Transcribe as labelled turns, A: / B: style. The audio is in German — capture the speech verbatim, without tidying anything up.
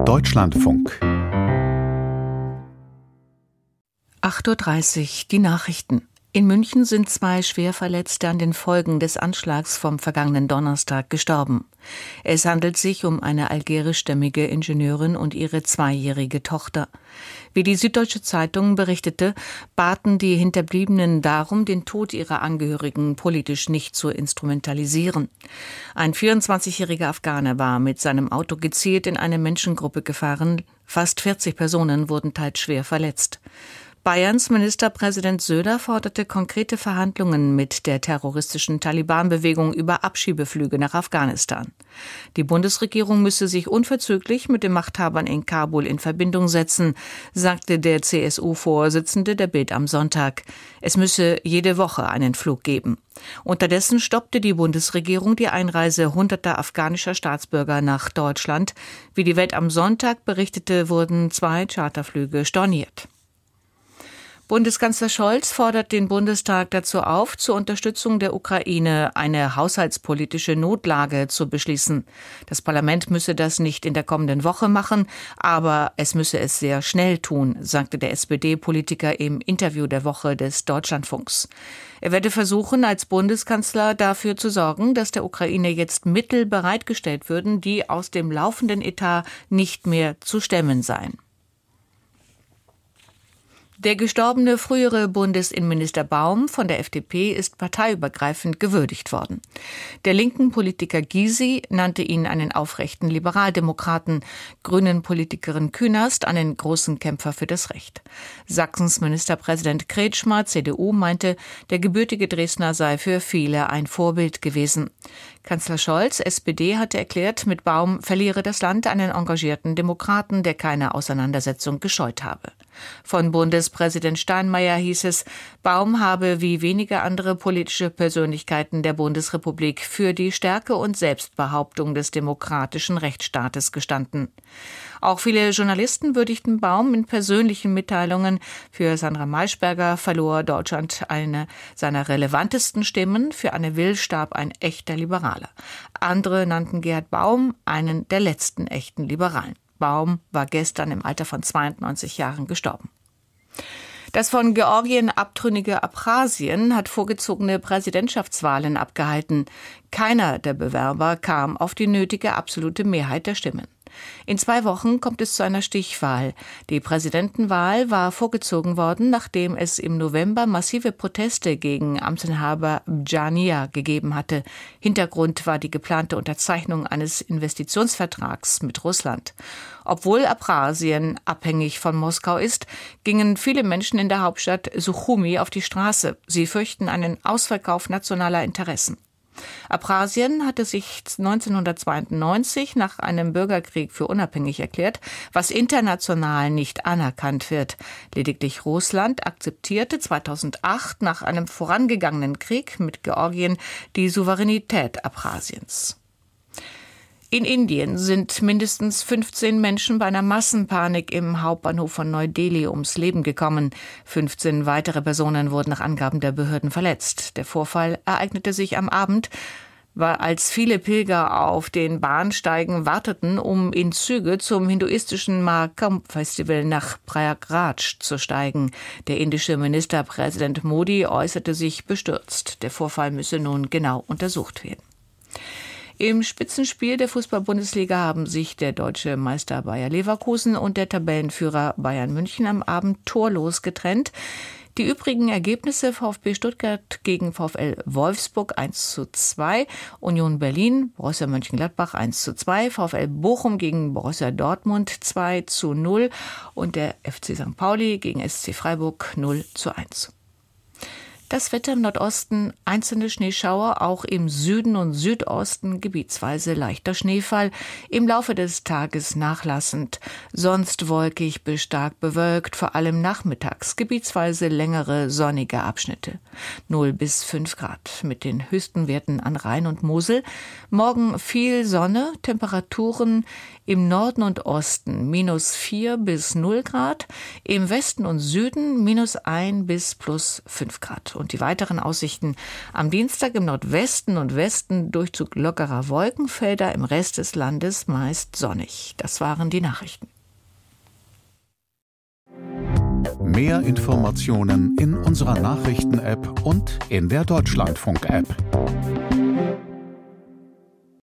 A: Deutschlandfunk.
B: acht Uhr dreißig, die Nachrichten. In München sind zwei Schwerverletzte an den Folgen des Anschlags vom vergangenen Donnerstag gestorben. Es handelt sich um eine algerischstämmige Ingenieurin und ihre zweijährige Tochter. Wie die Süddeutsche Zeitung berichtete, baten die Hinterbliebenen darum, den Tod ihrer Angehörigen politisch nicht zu instrumentalisieren. Ein vierundzwanzigjähriger Afghaner war mit seinem Auto gezielt in eine Menschengruppe gefahren. Fast vierzig Personen wurden teils schwer verletzt. Bayerns Ministerpräsident Söder forderte konkrete Verhandlungen mit der terroristischen Taliban-Bewegung über Abschiebeflüge nach Afghanistan. Die Bundesregierung müsse sich unverzüglich mit den Machthabern in Kabul in Verbindung setzen, sagte der C S U-Vorsitzende der Bild am Sonntag. Es müsse jede Woche einen Flug geben. Unterdessen stoppte die Bundesregierung die Einreise hunderter afghanischer Staatsbürger nach Deutschland. Wie die Welt am Sonntag berichtete, wurden zwei Charterflüge storniert. Bundeskanzler Scholz fordert den Bundestag dazu auf, zur Unterstützung der Ukraine eine haushaltspolitische Notlage zu beschließen. Das Parlament müsse das nicht in der kommenden Woche machen, aber es müsse es sehr schnell tun, sagte der S P D-Politiker im Interview der Woche des Deutschlandfunks. Er werde versuchen, als Bundeskanzler dafür zu sorgen, dass der Ukraine jetzt Mittel bereitgestellt würden, die aus dem laufenden Etat nicht mehr zu stemmen seien. Der gestorbene frühere Bundesinnenminister Baum von der F D P ist parteiübergreifend gewürdigt worden. Der linken Politiker Gysi nannte ihn einen aufrechten Liberaldemokraten, Grünen-Politikerin Künast einen großen Kämpfer für das Recht. Sachsens Ministerpräsident Kretschmer, C D U, meinte, der gebürtige Dresdner sei für viele ein Vorbild gewesen. Kanzler Scholz, S P D, hatte erklärt, mit Baum verliere das Land einen engagierten Demokraten, der keine Auseinandersetzung gescheut habe. Von Bundespräsident Steinmeier hieß es, Baum habe wie wenige andere politische Persönlichkeiten der Bundesrepublik für die Stärke und Selbstbehauptung des demokratischen Rechtsstaates gestanden. Auch viele Journalisten würdigten Baum in persönlichen Mitteilungen. Für Sandra Maischberger verlor Deutschland eine seiner relevantesten Stimmen. Für Anne Will starb ein echter Liberaler. Andere nannten Gerhard Baum einen der letzten echten Liberalen. Baum war gestern im Alter von zweiundneunzig Jahren gestorben. Das von Georgien abtrünnige Abchasien hat vorgezogene Präsidentschaftswahlen abgehalten. Keiner der Bewerber kam auf die nötige absolute Mehrheit der Stimmen. In zwei Wochen kommt es zu einer Stichwahl. Die Präsidentenwahl war vorgezogen worden, nachdem es im November massive Proteste gegen Amtsinhaber Bjania gegeben hatte. Hintergrund war die geplante Unterzeichnung eines Investitionsvertrags mit Russland. Obwohl Abchasien abhängig von Moskau ist, gingen viele Menschen in der Hauptstadt Suchumi auf die Straße. Sie fürchten einen Ausverkauf nationaler Interessen. Abchasien hatte sich neunzehnhundertzweiundneunzig nach einem Bürgerkrieg für unabhängig erklärt, was international nicht anerkannt wird. Lediglich Russland akzeptierte zweitausendacht nach einem vorangegangenen Krieg mit Georgien die Souveränität Abchasiens. In Indien sind mindestens fünfzehn Menschen bei einer Massenpanik im Hauptbahnhof von Neu-Delhi ums Leben gekommen. fünfzehn weitere Personen wurden nach Angaben der Behörden verletzt. Der Vorfall ereignete sich am Abend, als viele Pilger auf den Bahnsteigen warteten, um in Züge zum hinduistischen Mahakumbh-Festival nach Prayagraj zu steigen. Der indische Ministerpräsident Modi äußerte sich bestürzt. Der Vorfall müsse nun genau untersucht werden. Im Spitzenspiel der Fußball-Bundesliga haben sich der deutsche Meister Bayer Leverkusen und der Tabellenführer Bayern München am Abend torlos getrennt. Die übrigen Ergebnisse: VfB Stuttgart gegen VfL Wolfsburg eins zu zwei, Union Berlin, Borussia Mönchengladbach eins zu zwei, VfL Bochum gegen Borussia Dortmund zwei zu null und der F C Sankt Pauli gegen S C Freiburg null zu eins. Das Wetter im Nordosten, einzelne Schneeschauer, auch im Süden und Südosten gebietsweise leichter Schneefall, im Laufe des Tages nachlassend, sonst wolkig bis stark bewölkt, vor allem nachmittags, gebietsweise längere sonnige Abschnitte. null bis fünf Grad mit den höchsten Werten an Rhein und Mosel. Morgen viel Sonne, Temperaturen im Norden und Osten minus vier bis null Grad, im Westen und Süden minus ein bis plus fünf Grad. Und die weiteren Aussichten: am Dienstag im Nordwesten und Westen Durchzug lockerer Wolkenfelder, im Rest des Landes meist sonnig. Das waren die Nachrichten.
A: Mehr Informationen in unserer Nachrichten-App und in der Deutschlandfunk-App.